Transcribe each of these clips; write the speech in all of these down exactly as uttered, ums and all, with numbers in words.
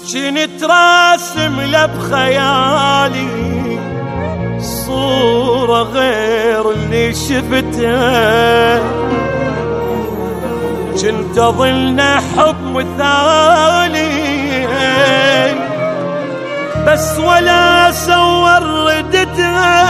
كنت راسم له بخيالي صورة غير اللي شفتها، كنت أظلنا حب مثالي بس ولا سور ردتها.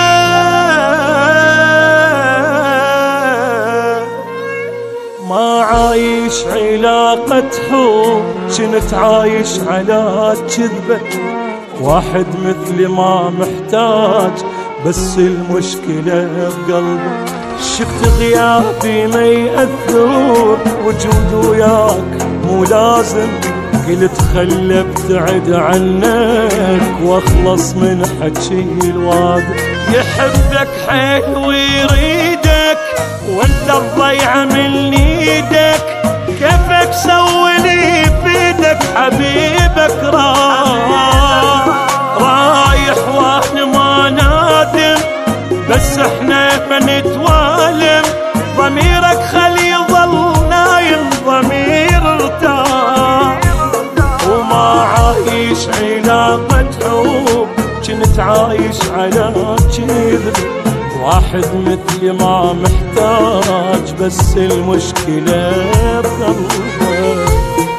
ما عايش علاقة حب كنت عايش على كذبة، واحد مثلي ما محتاج بس المشكلة بقلبه. شفت غيابي ما يأثر وجود وياك مو لازم، قلت خلي ابتعد عنك واخلص من حكي الواد. يحبك حيل ويريدك وانت الضيعة من ايدك، كيفك سوي لي بيدك حبيبك راح رايح واحنا ما نادم بس احنا بنتوالم. ضميرك خلي يظل نايم ضمير ارتاح، وما عايش علاقة حب كنت عايش على كذب. واحد مثلي ما محتاج بس المشكلة بقلبه.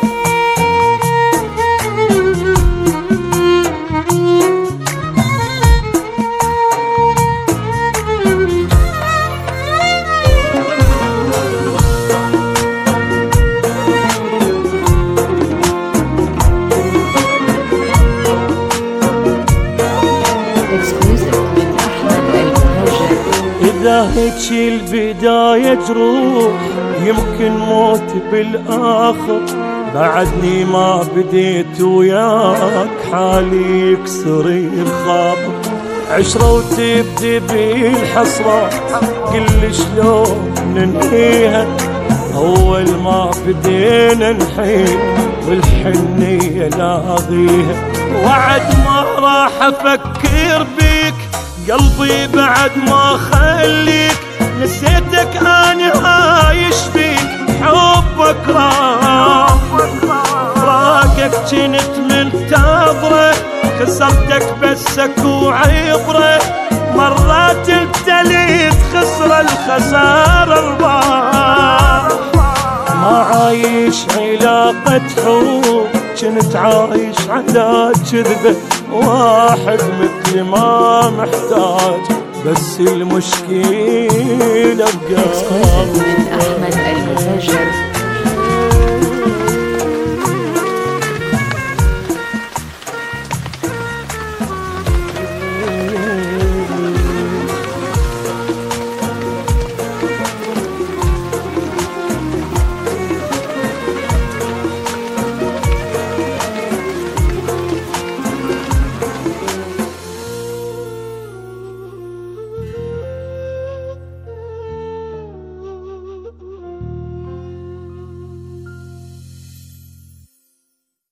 إذا هيك البداية جروح يمكن موت بالآخر، بعدني ما بديت وياك حالي يكسر الخاطر. عشرة وتبدي بالحسرة قل شلون ننهيها، أول ما بدينا نحيل والحنية لاغيها. وعد ما راح أفكر بيك قلبي بعد ما خليك، نسيتك أنا عايش فيك حبك راح. فراقك كنت منتظره خسرتك بسك وعبره، مرات ابتليت خسر الخسارة رباح. ما عايش علاقة حب كنت عايش على كذبة، واحد مثلي ما محتاج بس المشكلة بقلبه.